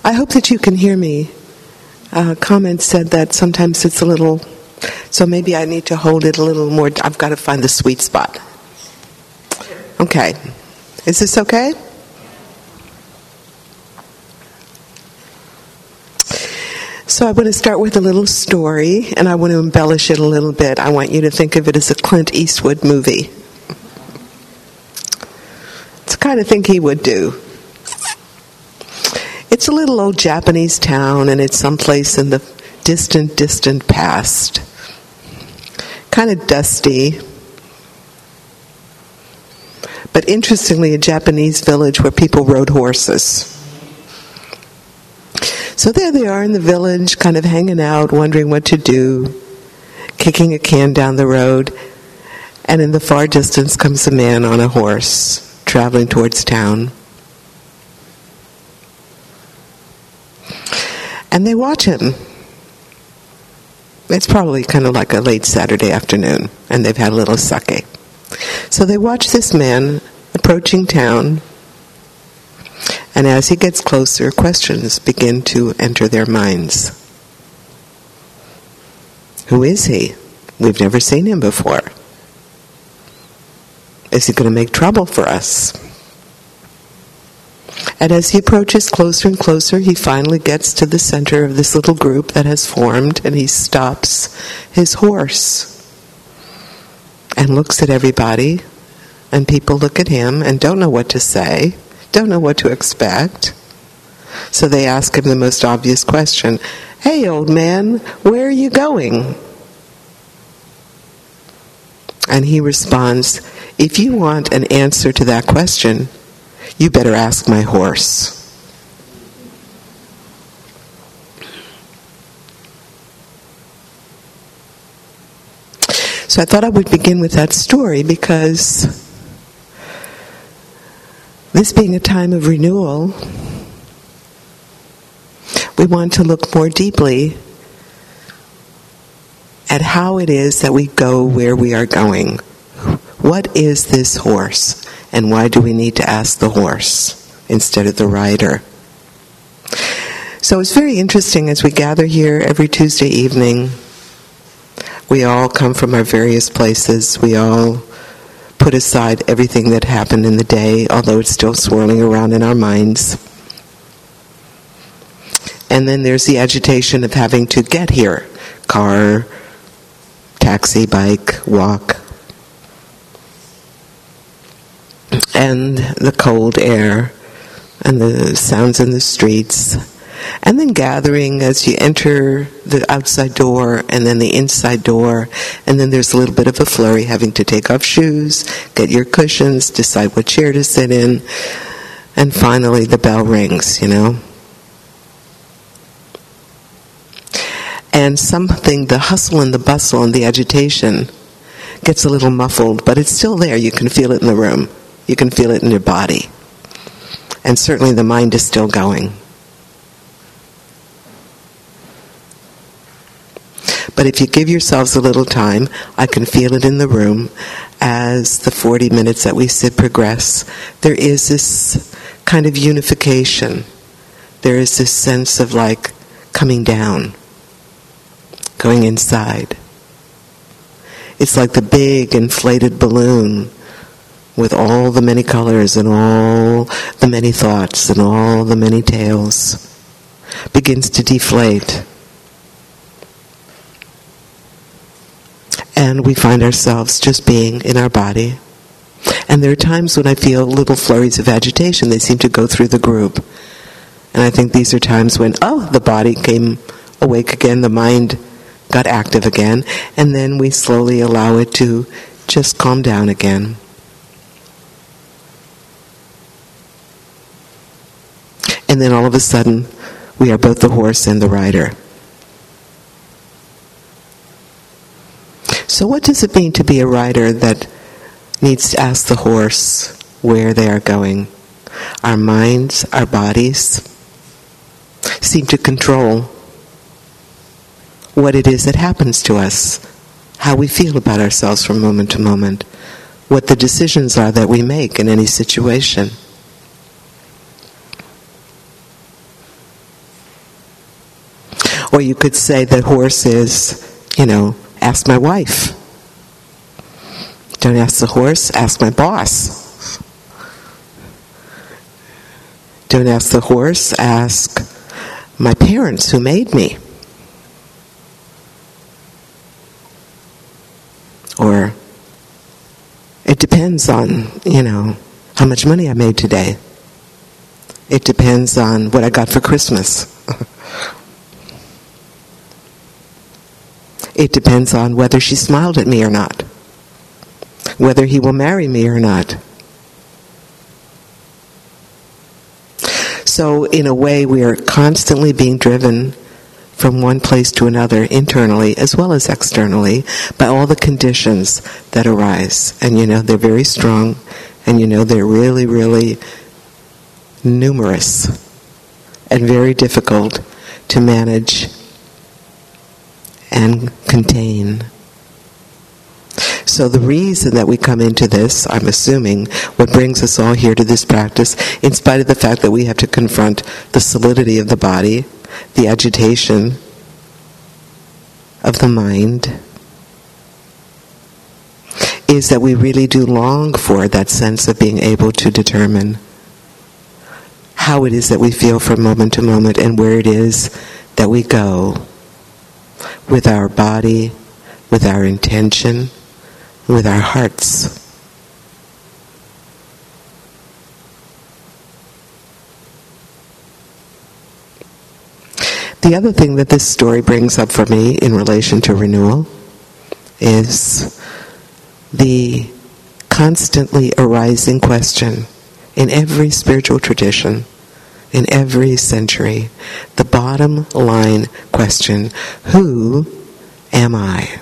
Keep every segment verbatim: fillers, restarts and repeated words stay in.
I hope that you can hear me. Uh, comments said that sometimes it's a little, so maybe I need to hold it a little more. I've got to find the sweet spot. Okay. Is this okay? So I want to start with a little story, and I want to embellish it a little bit. I want you to think of it as a Clint Eastwood movie. It's the kind of thing he would do. It's a little old Japanese town, and it's someplace in the distant, distant past. Kind of dusty. But interestingly, a Japanese village where people rode horses. So there they are in the village, kind of hanging out, wondering what to do, kicking a can down the road, and in the far distance comes a man on a horse, traveling towards town. And they watch him. It's probably kind of like a late Saturday afternoon, and they've had a little sake. So they watch this man approaching town, and as he gets closer, questions begin to enter their minds. Who is he? We've never seen him before. Is he going to make trouble for us? And as he approaches closer and closer, he finally gets to the center of this little group that has formed, and he stops his horse and looks at everybody, and people look at him and don't know what to say, don't know what to expect. So they ask him the most obvious question, "Hey, old man, where are you going?" And he responds, "If you want an answer to that question, you better ask my horse." So I thought I would begin with that story because this being a time of renewal, we want to look more deeply at how it is that we go where we are going. What is this horse? And why do we need to ask the horse instead of the rider? So it's very interesting as we gather here every Tuesday evening. We all come from our various places. We all put aside everything that happened in the day, although it's still swirling around in our minds. And then there's the agitation of having to get here. Car, taxi, bike, walk. And the cold air, and the sounds in the streets, and then gathering as you enter the outside door, and then the inside door, and then there's a little bit of a flurry, having to take off shoes, get your cushions, decide what chair to sit in, and finally the bell rings, you know. And something, the hustle and the bustle and the agitation gets a little muffled, but it's still there. You can feel it in the room. You can feel it in your body. And certainly the mind is still going. But if you give yourselves a little time, I can feel it in the room as the forty minutes that we sit progress. There is this kind of unification. There is this sense of like coming down, going inside. It's like the big inflated balloon with all the many colors and all the many thoughts and all the many tales begins to deflate. And we find ourselves just being in our body. And there are times when I feel little flurries of agitation. They seem to go through the group. And I think these are times when, oh, the body came awake again, the mind got active again, and then we slowly allow it to just calm down again. And then all of a sudden, we are both the horse and the rider. So what does it mean to be a rider that needs to ask the horse where they are going? Our minds, our bodies seem to control what it is that happens to us, how we feel about ourselves from moment to moment, what the decisions are that we make in any situation. Or you could say that horse is, you know, ask my wife. Don't ask the horse, ask my boss. Don't ask the horse, ask my parents who made me. Or it depends on, you know, how much money I made today. It depends on what I got for Christmas. It depends on whether she smiled at me or not. Whether he will marry me or not. So in a way, we are constantly being driven from one place to another, internally as well as externally, by all the conditions that arise. And you know, they're very strong, and you know, they're really, really numerous and very difficult to manage and contain. So the reason that we come into this, I'm assuming, what brings us all here to this practice, in spite of the fact that we have to confront the solidity of the body, the agitation of the mind, is that we really do long for that sense of being able to determine how it is that we feel from moment to moment and where it is that we go with our body, with our intention, with our hearts. The other thing that this story brings up for me in relation to renewal is the constantly arising question in every spiritual tradition, in every century, the bottom line question: who am I?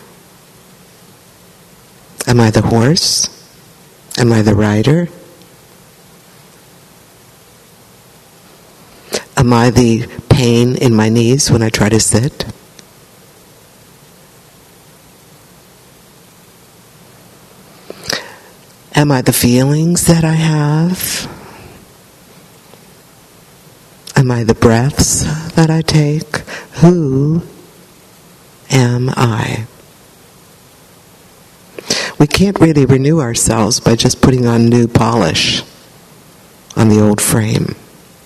Am I the horse? Am I the rider? Am I the pain in my knees when I try to sit? Am I the feelings that I have? Am I the breaths that I take? Who am I? We can't really renew ourselves by just putting on new polish on the old frame.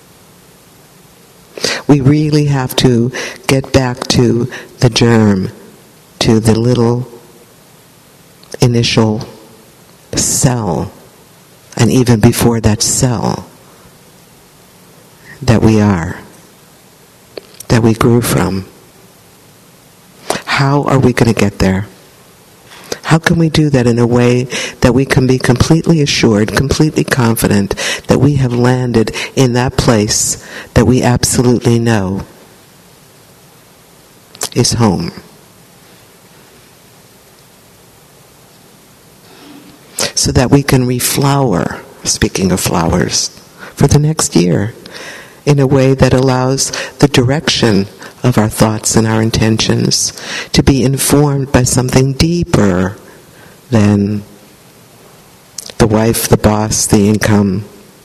We really have to get back to the germ, to the little initial cell, and even before that cell that we are, that we grew from. How are we going to get there? How can we do that in a way that we can be completely assured, completely confident that we have landed in that place that we absolutely know is home? So that we can reflower, speaking of flowers, for the next year in a way that allows the direction of our thoughts and our intentions to be informed by something deeper than the wife, the boss, the income,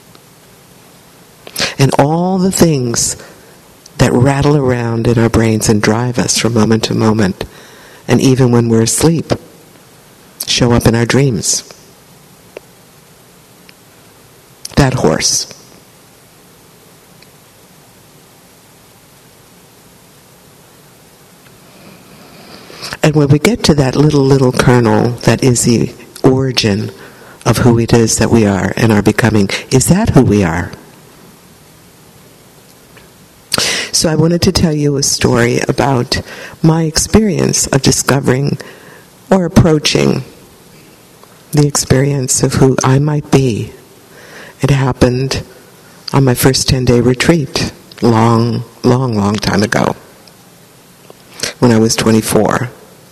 and all the things that rattle around in our brains and drive us from moment to moment, and even when we're asleep, show up in our dreams. That horse. And when we get to that little, little kernel that is the origin of who it is that we are and are becoming, is that who we are? So I wanted to tell you a story about my experience of discovering or approaching the experience of who I might be. It happened on my first ten-day retreat, long, long, long time ago, when I was twenty-four.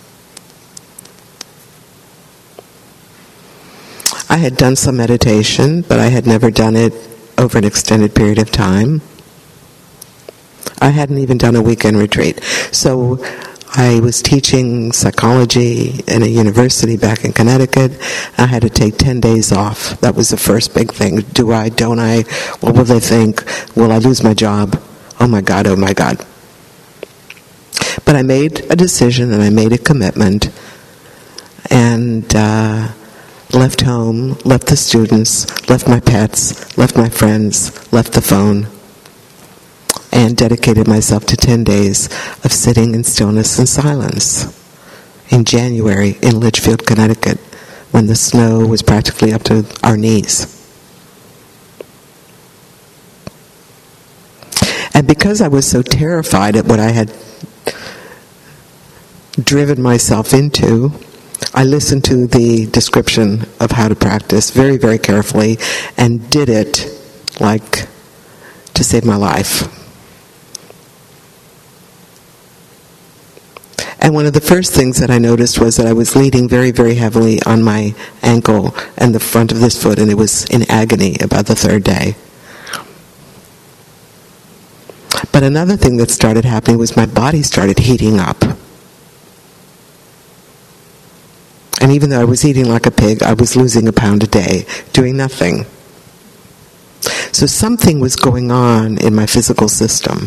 I had done some meditation, but I had never done it over an extended period of time. I hadn't even done a weekend retreat. So I was teaching psychology in a university back in Connecticut. I had to take ten days off. That was the first big thing. Do I, don't I? What will they think? Will I lose my job? Oh my God, oh my God. But I made a decision and I made a commitment and uh, left home, left the students, left my pets, left my friends, left the phone, and dedicated myself to ten days of sitting in stillness and silence in January in Litchfield, Connecticut, when the snow was practically up to our knees. And because I was so terrified at what I had driven myself into, I listened to the description of how to practice very, very carefully and did it like to save my life. And one of the first things that I noticed was that I was leaning very, very heavily on my ankle and the front of this foot, and it was in agony about the third day. But another thing that started happening was my body started heating up. And even though I was eating like a pig, I was losing a pound a day, doing nothing. So something was going on in my physical system.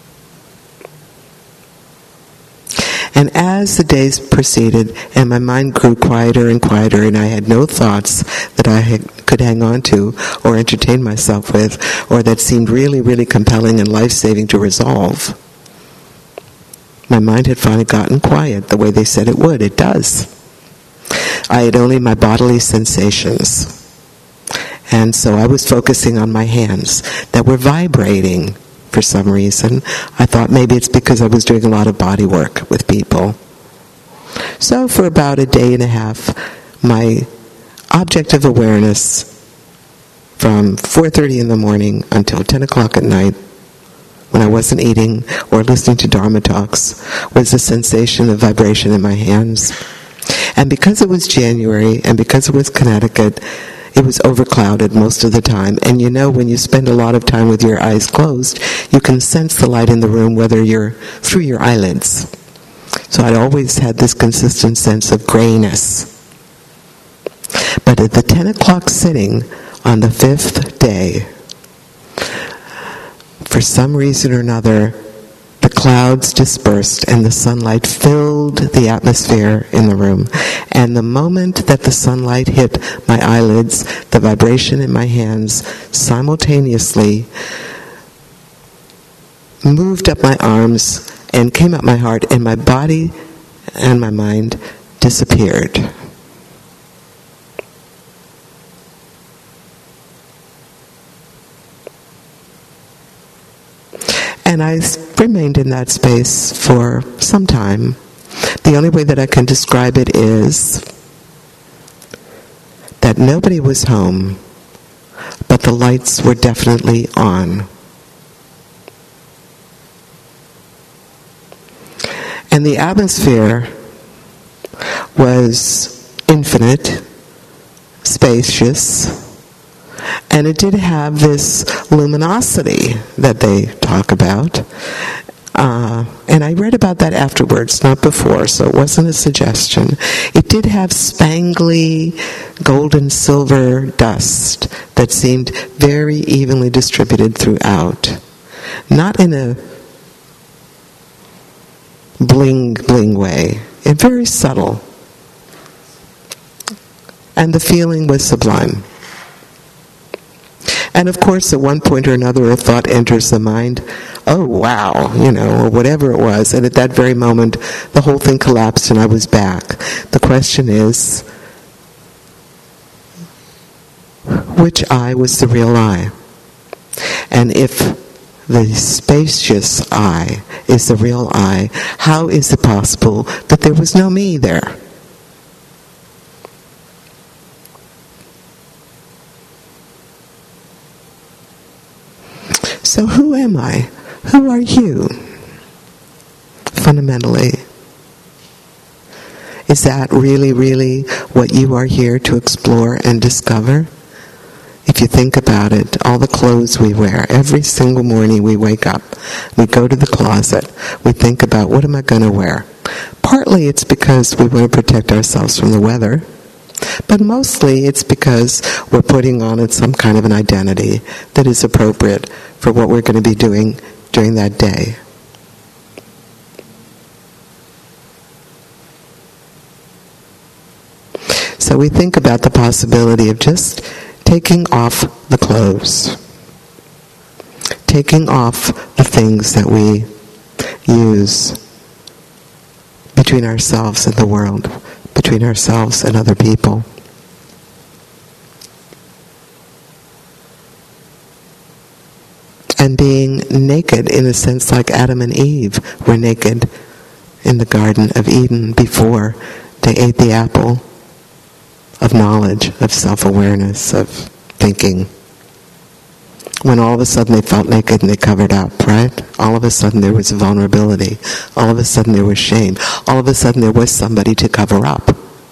And as the days proceeded, and my mind grew quieter and quieter, and I had no thoughts that I had, could hang on to or entertain myself with, or that seemed really, really compelling and life-saving to resolve, my mind had finally gotten quiet the way they said it would. It does. I had only my bodily sensations. And so I was focusing on my hands that were vibrating for some reason. I thought maybe it's because I was doing a lot of body work with people. So for about a day and a half, my object of awareness from four thirty in the morning until ten o'clock at night, when I wasn't eating or listening to Dharma talks, was the sensation of vibration in my hands. And because it was January, and because it was Connecticut, it was overclouded most of the time. And you know, when you spend a lot of time with your eyes closed, you can sense the light in the room whether you're through your eyelids. So I'd always had this consistent sense of grayness. But at the ten o'clock sitting on the fifth day, for some reason or another, the clouds dispersed and the sunlight filled the atmosphere in the room. And the moment that the sunlight hit my eyelids, the vibration in my hands simultaneously moved up my arms and came up my heart, and my body and my mind disappeared. And I remained in that space for some time. The only way that I can describe it is that nobody was home, but the lights were definitely on. And the atmosphere was infinite, spacious, and it did have this luminosity that they talk about. Uh, and I read about that afterwards, not before, so it wasn't a suggestion. It did have spangly, gold and silver dust that seemed very evenly distributed throughout. Not in a bling, bling way. It's very subtle. And the feeling was sublime. And of course, at one point or another, a thought enters the mind, oh wow, you know, or whatever it was. And at that very moment, the whole thing collapsed and I was back. The question is, which I was the real I? And if the spacious I is the real I, how is it possible that there was no me there? So who am I? Who are you? Fundamentally. Is that really, really what you are here to explore and discover? If you think about it, all the clothes we wear, every single morning we wake up, we go to the closet, we think about, what am I going to wear? Partly it's because we want to protect ourselves from the weather, but mostly it's because we're putting on it some kind of an identity that is appropriate for what we're going to be doing during that day. So we think about the possibility of just taking off the clothes, taking off the things that we use between ourselves and the world, between ourselves and other people. And being naked, in a sense, like Adam and Eve were naked in the Garden of Eden before they ate the apple of knowledge, of self-awareness, of thinking. When all of a sudden they felt naked and they covered up, right? All of a sudden there was vulnerability. All of a sudden there was shame. All of a sudden there was somebody to cover up.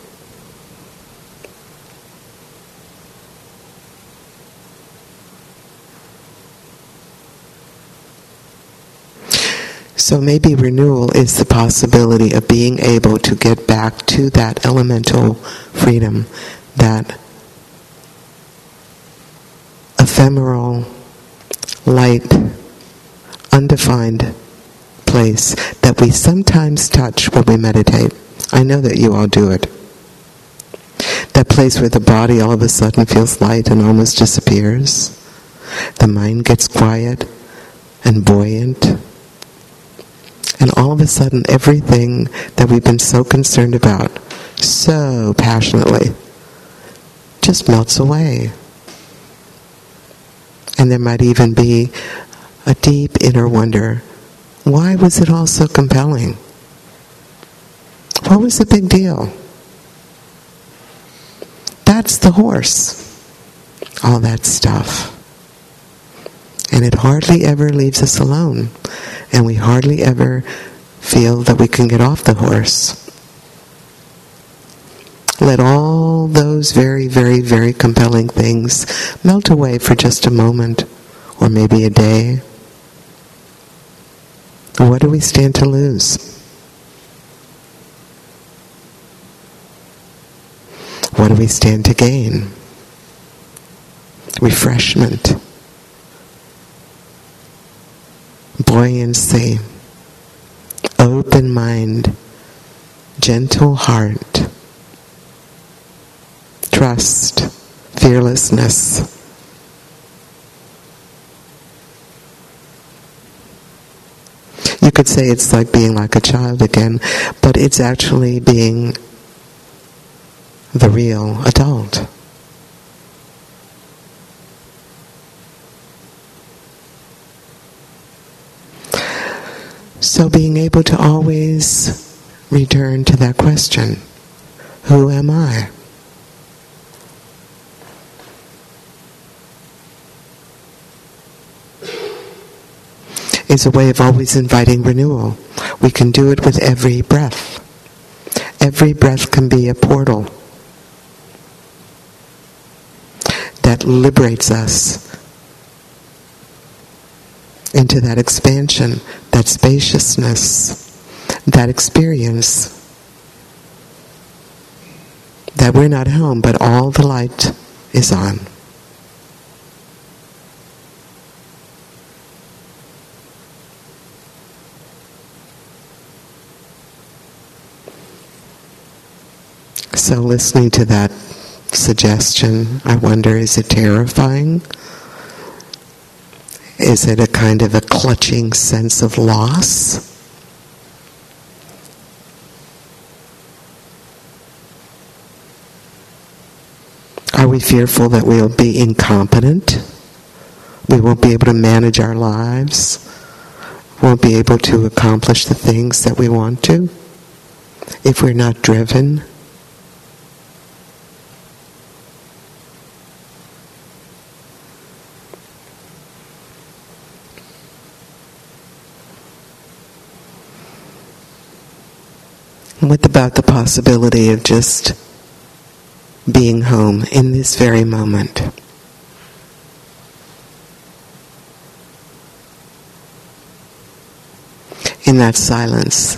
So maybe renewal is the possibility of being able to get back to that elemental freedom, that ephemeral, light, undefined place that we sometimes touch when we meditate. I know that you all do it. That place where the body all of a sudden feels light and almost disappears. The mind gets quiet and buoyant. And all of a sudden, everything that we've been so concerned about, so passionately, just melts away. And there might even be a deep inner wonder, why was it all so compelling? What was the big deal? That's the horse. All that stuff. And it hardly ever leaves us alone. And we hardly ever feel that we can get off the horse. Let all those very, very, very compelling things melt away for just a moment, or maybe a day. What do we stand to lose? What do we stand to gain? Refreshment. Buoyancy, open mind, gentle heart, trust, fearlessness. You could say it's like being like a child again, but it's actually being the real adult. So being able to always return to that question, who am I? Is a way of always inviting renewal. We can do it with every breath. Every breath can be a portal that liberates us into that expansion, that spaciousness, that experience, that we're not home, but all the light is on. So listening to that suggestion, I wonder, is it terrifying? Is it a kind of a clutching sense of loss? Are we fearful that we'll be incompetent? We won't be able to manage our lives? Won't be able to accomplish the things that we want to? If we're not driven? What about the possibility of just being home in this very moment? In that silence.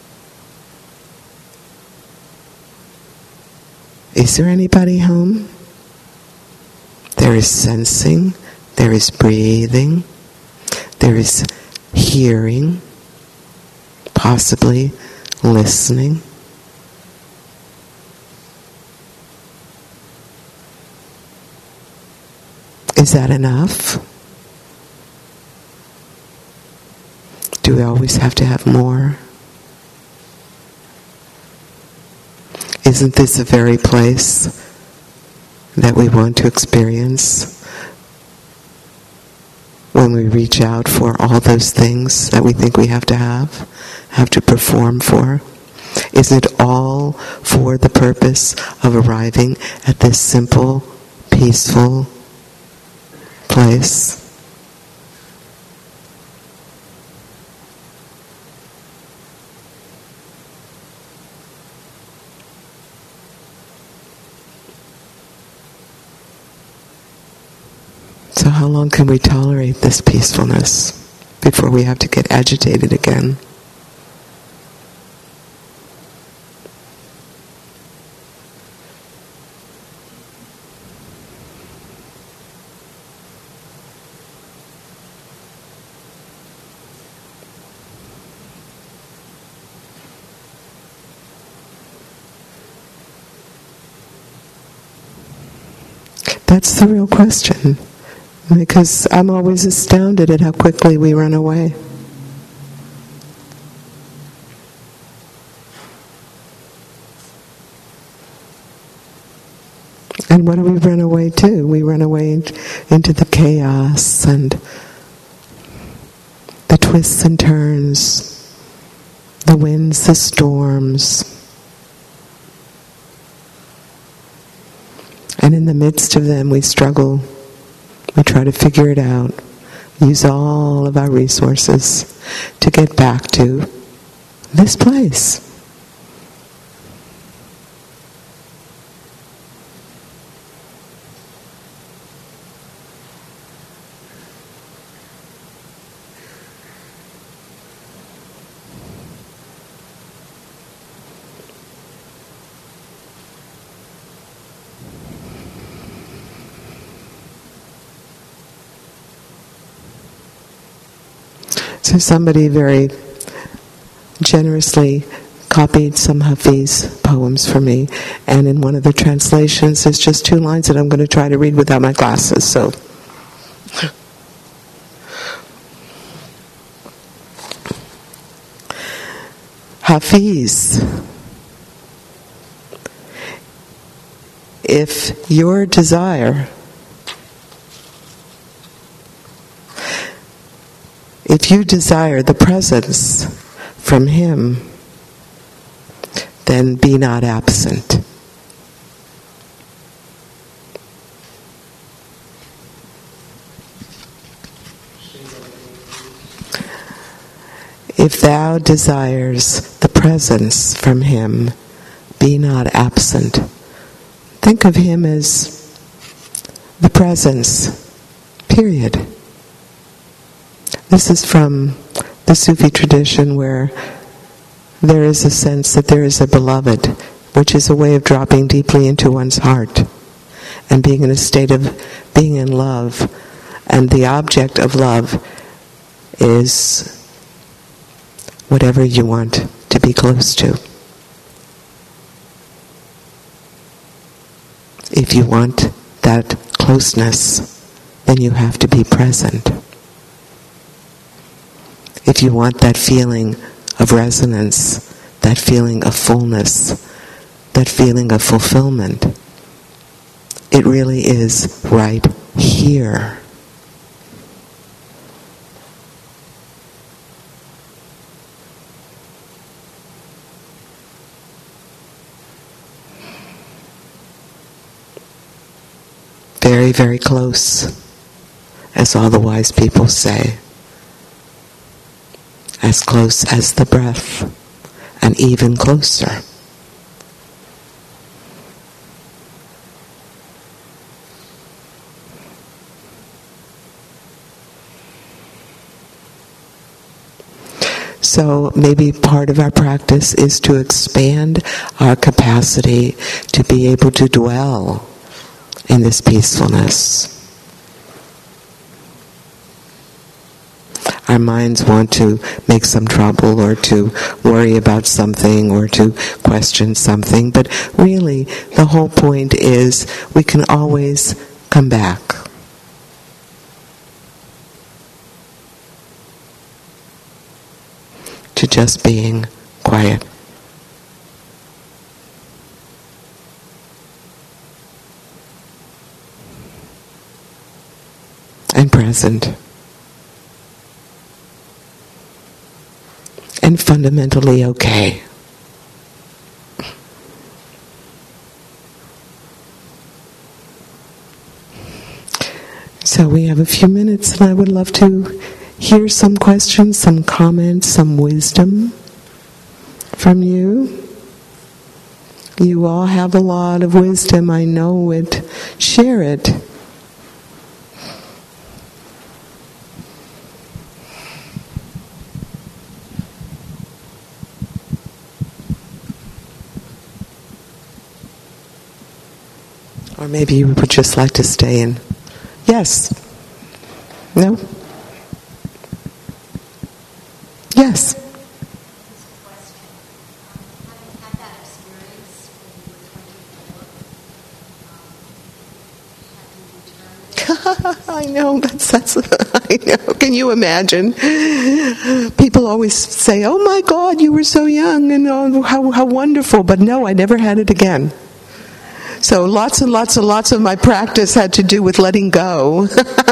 Is there anybody home? There is sensing, there is breathing, there is hearing, possibly listening. Is that enough? Do we always have to have more? Isn't this the very place that we want to experience when we reach out for all those things that we think we have to have, have to perform for? Isn't it all for the purpose of arriving at this simple, peaceful place? So how long can we tolerate this peacefulness before we have to get agitated again? That's the real question. Because I'm always astounded at how quickly we run away. And what do we run away to? We run away into the chaos and the twists and turns, the winds, the storms. And in the midst of them we struggle. We try to figure it out, use all of our resources to get back to this place. So somebody very generously copied some Hafiz poems for me, and in one of the translations there's just two lines that I'm going to try to read without my glasses. So, Hafiz, if your desire If you desire the presence from Him, then be not absent. If thou desires the presence from Him, be not absent. Think of Him as the presence, period. This is from the Sufi tradition, where there is a sense that there is a beloved, which is a way of dropping deeply into one's heart and being in a state of being in love. And the object of love is whatever you want to be close to. If you want that closeness, then you have to be present. If you want that feeling of resonance, that feeling of fullness, that feeling of fulfillment, it really is right here. Very, very close, as all the wise people say. As close as the breath, and even closer. So maybe part of our practice is to expand our capacity to be able to dwell in this peacefulness. Our minds want to make some trouble or to worry about something or to question something, but really the whole point is we can always come back. to just being quiet and present and fundamentally okay. So we have a few minutes, and I would love to hear some questions, some comments, some wisdom from you. You all have a lot of wisdom, I know it. Share it. Or maybe you would just like to stay in. Yes. No? Yes. I know, that's, that's, I know. Can you imagine? People always say, oh my God, you were so young, and oh, how, how wonderful. But no, I never had it again. So lots and lots and lots of my practice had to do with letting go.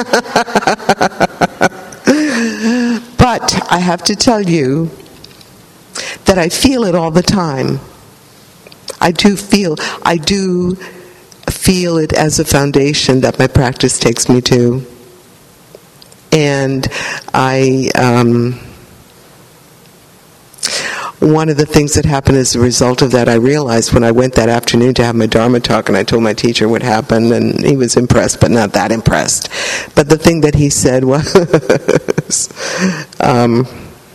But I have to tell you that I feel it all the time. I do feel, I do feel it as a foundation that my practice takes me to. And I, um, one of the things that happened as a result of that, I realized when I went that afternoon to have my Dharma talk, and I told my teacher what happened, and he was impressed, but not that impressed. But the thing that he said was, um,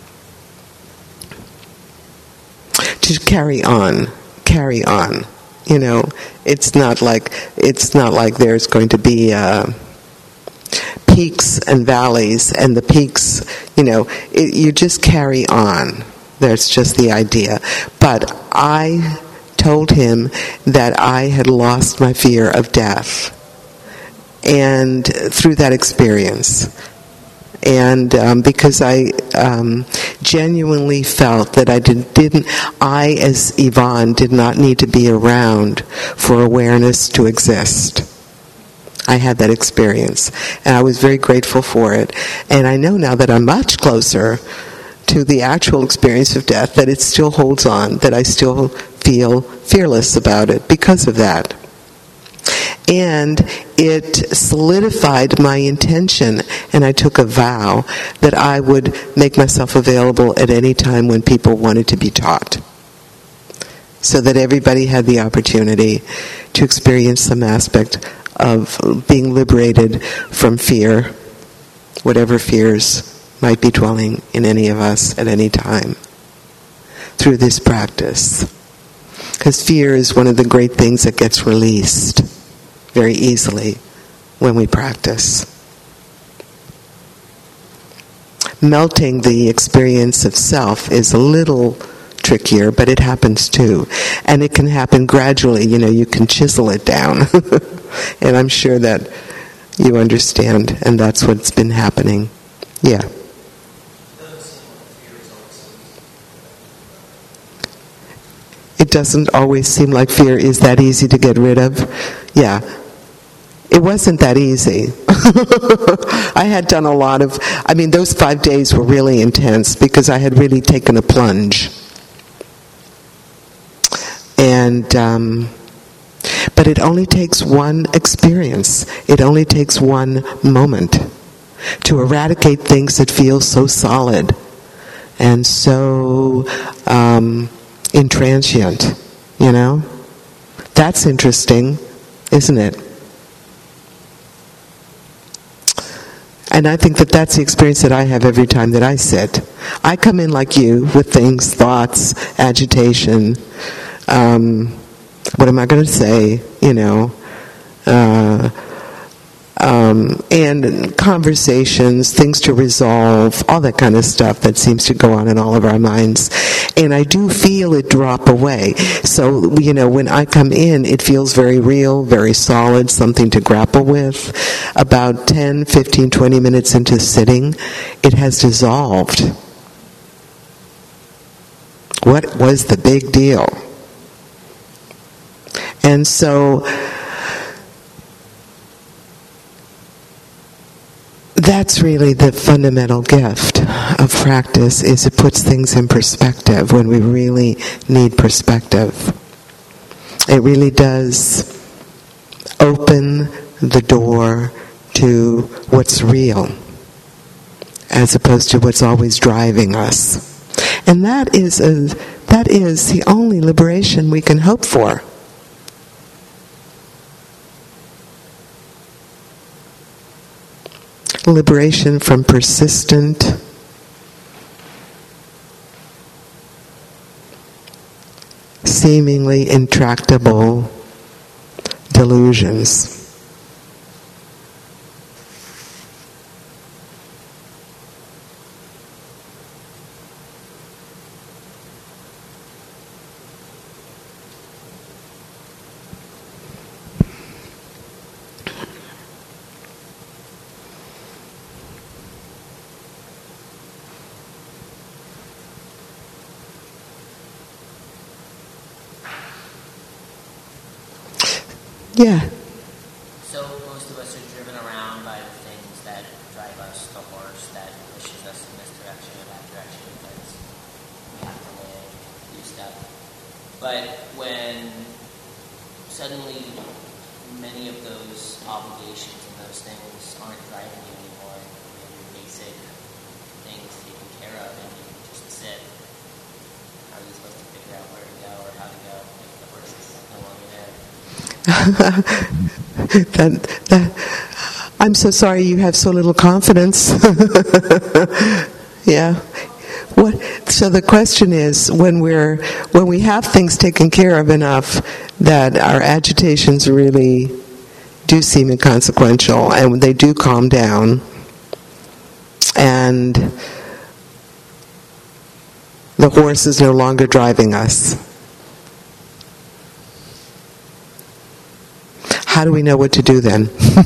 to carry on, carry on. You know, it's not like it's not like there's going to be uh, peaks and valleys, and the peaks, you know, it, you just carry on. That's just the idea. But I told him that I had lost my fear of death, and through that experience. And um, because I um, genuinely felt that I did, didn't, I as Yvonne did not need to be around for awareness to exist. I had that experience, and I was very grateful for it. And I know now that I'm much closer to the actual experience of death, that it still holds on, that I still feel fearless about it because of that. And it solidified my intention, and I took a vow that I would make myself available at any time when people wanted to be taught, so that everybody had the opportunity to experience some aspect of being liberated from fear, whatever fears might be dwelling in any of us at any time, through this practice. Because fear is one of the great things that gets released very easily when we practice. Melting the experience of self is a little trickier, but it happens too. And it can happen gradually. You know, you can chisel it down. And I'm sure that you understand, and that's what's been happening. Yeah. It doesn't always seem like fear is that easy to get rid of. Yeah. It wasn't that easy. I had done a lot of, I mean, those five days were really intense because I had really taken a plunge. And, um, but it only takes one experience. It only takes one moment to eradicate things that feel so solid and so um, intransient, you know? That's interesting, isn't it? And I think that that's the experience that I have every time that I sit. I come in like you with things, thoughts, agitation. Um, what am I going to say? You know, uh, um, and conversations, things to resolve, all that kind of stuff that seems to go on in all of our minds. And I do feel it drop away. So, you know, when I come in, it feels very real, very solid, something to grapple with. About ten, fifteen, twenty minutes into sitting, it has dissolved. What was the big deal? And so that's really the fundamental gift of practice, is it puts things in perspective when we really need perspective. It really does open the door to what's real, as opposed to what's always driving us. And that is a, that is the only liberation we can hope for. Liberation from persistent, seemingly intractable delusions. Yeah. So most of us are driven around by the things that drive us, the horse that pushes us in this direction or that direction, because we have to live, do stuff. But when suddenly many of those obligations and those things aren't driving you anymore, you have your basic things taken care of, and you can just sit, how are you supposed to figure out where to go or how to go if the horse is no longer there? that, that, I'm so sorry you have so little confidence. Yeah. What? So the question is, when we're when we have things taken care of enough that our agitations really do seem inconsequential, and they do calm down, and the horse is no longer driving us. How do we know what to do then?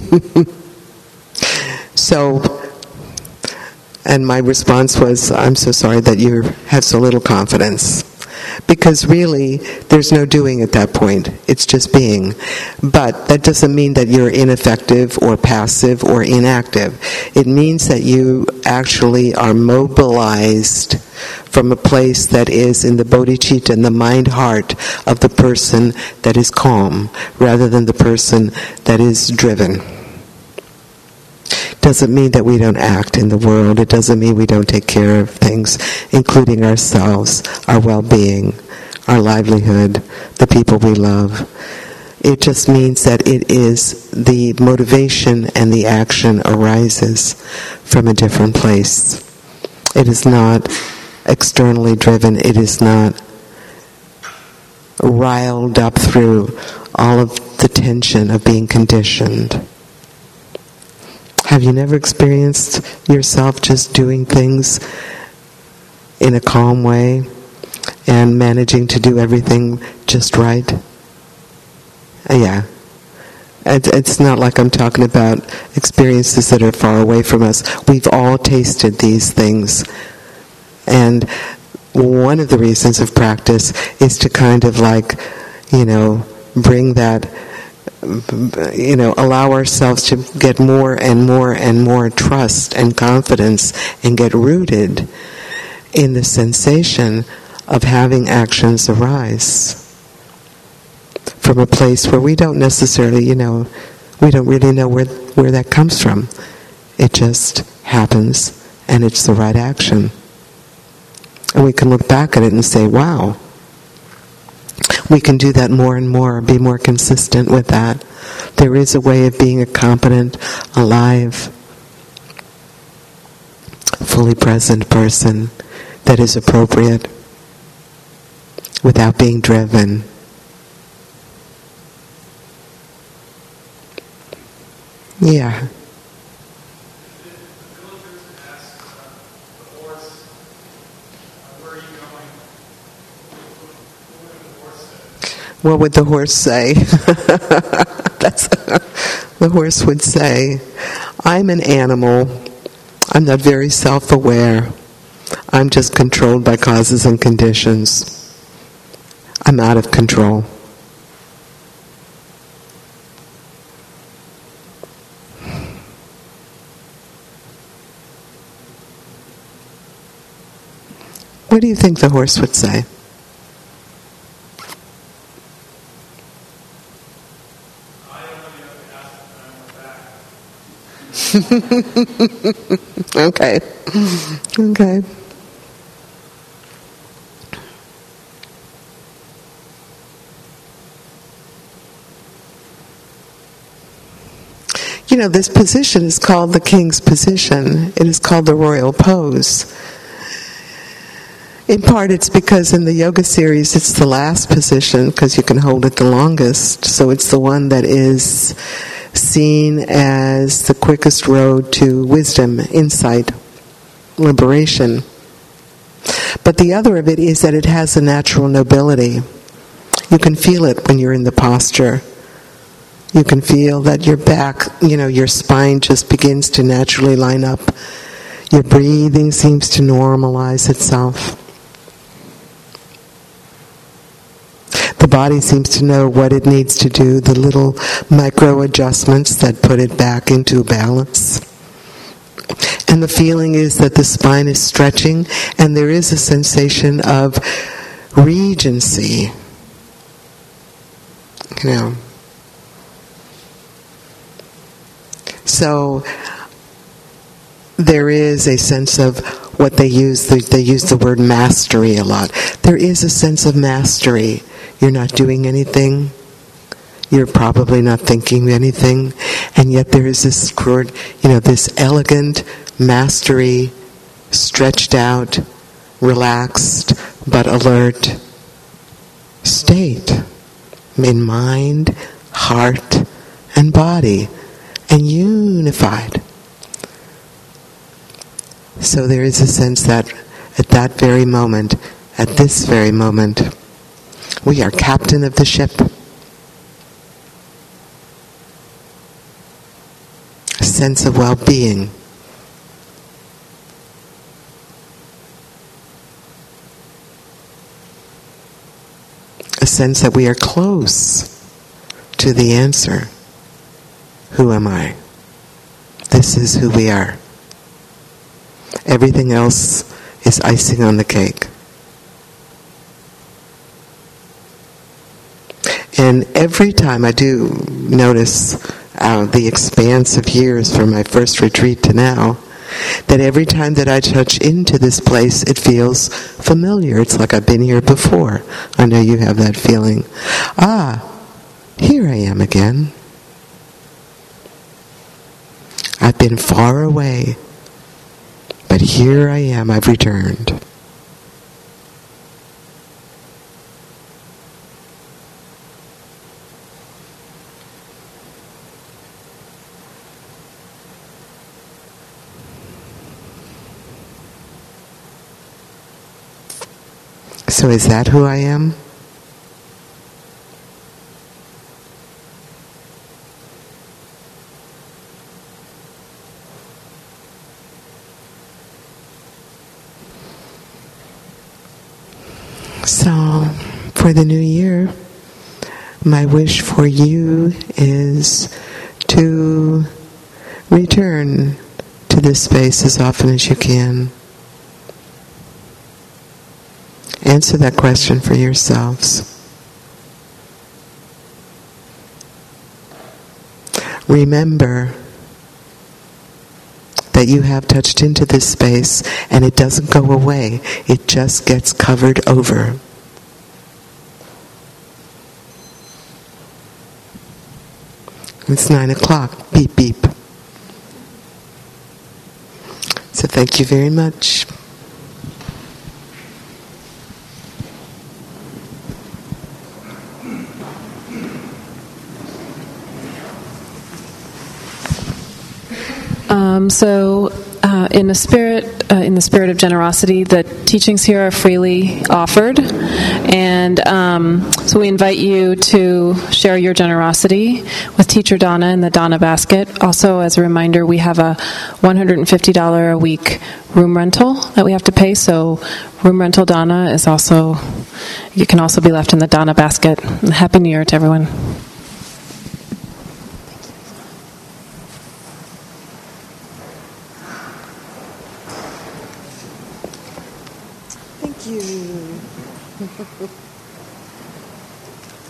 So, and my response was, I'm so sorry that you have so little confidence. Because really, there's no doing at that point. It's just being. But that doesn't mean that you're ineffective or passive or inactive. It means that you actually are mobilized from a place that is in the bodhicitta, in the mind-heart of the person that is calm, rather than the person that is driven. Doesn't mean that we don't act in the world. It doesn't mean we don't take care of things, including ourselves, our well-being, our livelihood, the people we love. It just means that it is the motivation and the action arises from a different place. It is not externally driven. It is not riled up through all of the tension of being conditioned. Have you never experienced yourself just doing things in a calm way and managing to do everything just right? Uh, yeah. It, it's not like I'm talking about experiences that are far away from us. We've all tasted these things. And one of the reasons of practice is to kind of like, you know, bring that, you know, allow ourselves to get more and more and more trust and confidence and get rooted in the sensation of having actions arise from a place where we don't necessarily, you know, we don't really know where where that comes from. It just happens, and it's the right action. And we can look back at it and say, wow, we can do that more and more, be more consistent with that. There is a way of being a competent, alive, fully present person that is appropriate without being driven. Yeah. What would the horse say? That's the horse would say, I'm an animal. I'm not very self-aware. I'm just controlled by causes and conditions. I'm out of control. What do you think the horse would say? Okay. Okay. You know, this position is called the king's position. It is called the royal pose. In part, it's because in the yoga series, it's the last position because you can hold it the longest. So it's the one that is seen as the quickest road to wisdom, insight, liberation. But the other of it is that it has a natural nobility. You can feel it when you're in the posture. You can feel that your back, you know, your spine just begins to naturally line up. Your breathing seems to normalize itself. The body seems to know what it needs to do, the little micro adjustments that put it back into balance. And the feeling is that the spine is stretching, and there is a sensation of regency. You know. So there is a sense of what they use, they use the word mastery a lot. There is a sense of mastery. You're not doing anything. You're probably not thinking anything. And yet there is this, you know, this elegant mastery, stretched out, relaxed, but alert state in mind, heart, and body, and unified. So there is a sense that at that very moment, at this very moment, we are captain of the ship. A sense of well-being. A sense that we are close to the answer. Who am I? This is who we are. Everything else is icing on the cake. And every time I do notice uh, the expanse of years from my first retreat to now, that every time that I touch into this place, it feels familiar. It's like I've been here before. I know you have that feeling. Ah, here I am again. I've been far away, but here I am, I've returned. So is that who I am? So, for the new year, my wish for you is to return to this space as often as you can. Answer that question for yourselves. Remember that you have touched into this space and it doesn't go away. It just gets covered over. It's nine o'clock. Beep, beep. So thank you very much. Um, so, uh, in a spirit uh, in the spirit of generosity. The teachings here are freely offered, and um, so we invite you to share your generosity with Teacher Donna in the Donna Basket. Also, as a reminder, we have a one hundred fifty dollars a week room rental that we have to pay, so room rental Donna is also, you can also be left in the Donna Basket. Happy New Year to everyone. Thank you.